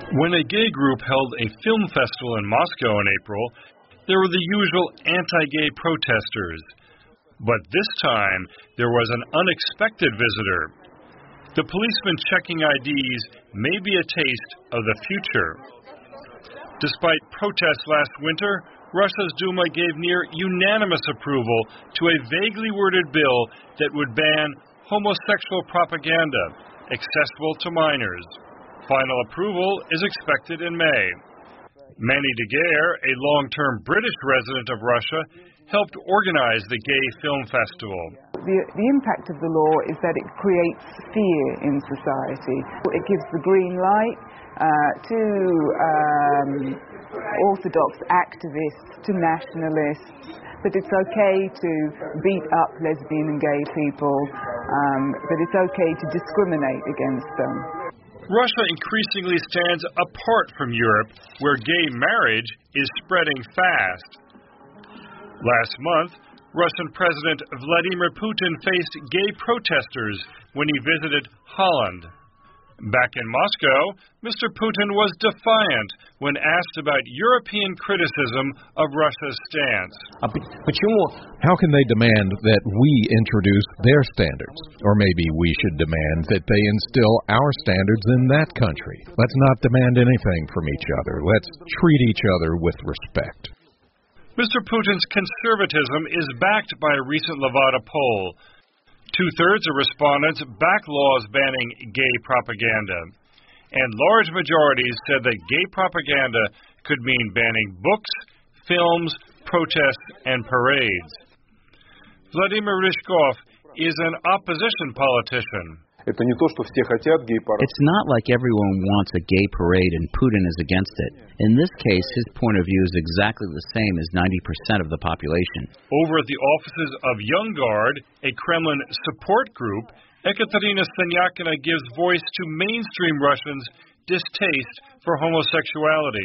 When a gay group held a film festival in Moscow in April, there were the usual anti-gay protesters. But this time, there was an unexpected visitor. The policeman checking IDs may be a taste of the future. Despite protests last winter, Russia's Duma gave near unanimous approval to a vaguely worded bill that would ban homosexual propaganda, accessible to minors. Final approval is expected in May. Manny Daguerre, a long-term British resident of Russia, helped organize the Gay Film Festival. The impact of the law is that it creates fear in society. It gives the green light to orthodox activists, to nationalists, that it's okay to beat up lesbian and gay people, that it's okay to discriminate against them. Russia increasingly stands apart from Europe, where gay marriage is spreading fast. Last month, Russian President Vladimir Putin faced gay protesters when he visited Holland. Back in Moscow, Mr. Putin was defiant when asked about European criticism of Russia's stance. How can they demand that we introduce their standards? Or maybe we should demand that they instill our standards in that country. Let's not demand anything from each other. Let's treat each other with respect. Mr. Putin's conservatism is backed by a recent Levada poll. 2/3 of respondents back laws banning gay propaganda. And large majorities said that gay propaganda could mean banning books, films, protests, and parades. Vladimir Ryzhkov is an opposition politician. It's not like everyone wants a gay parade and Putin is against it. In this case, his point of view is exactly the same as 90% of the population. Over at the offices of Young Guard, a Kremlin support group, Ekaterina Stanyakina gives voice to mainstream Russians' distaste for homosexuality.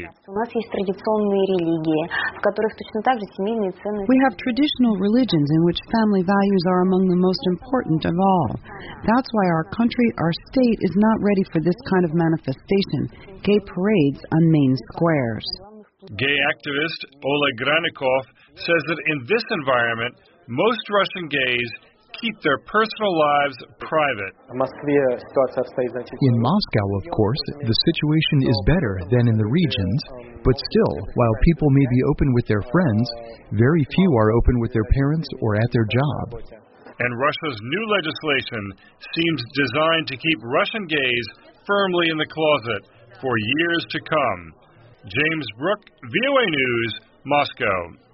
We have traditional religions in which family values are among the most important of all. That's why our country, our state, is not ready for this kind of manifestation, gay parades on main squares. Gay activist Oleg Granikov says that in this environment, most Russian gays keep their personal lives private. In Moscow, of course, the situation is better than in the regions, but still, while people may be open with their friends, very few are open with their parents or at their job. And Russia's new legislation seems designed to keep Russian gays firmly in the closet for years to come. James Brooke, VOA News, Moscow.